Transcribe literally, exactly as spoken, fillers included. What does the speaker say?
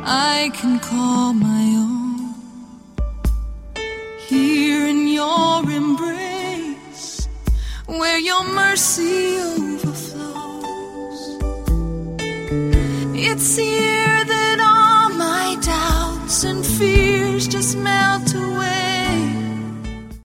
I can call my own. Here in your embrace, where your mercy overflows. It's here that all my doubts and fears just melt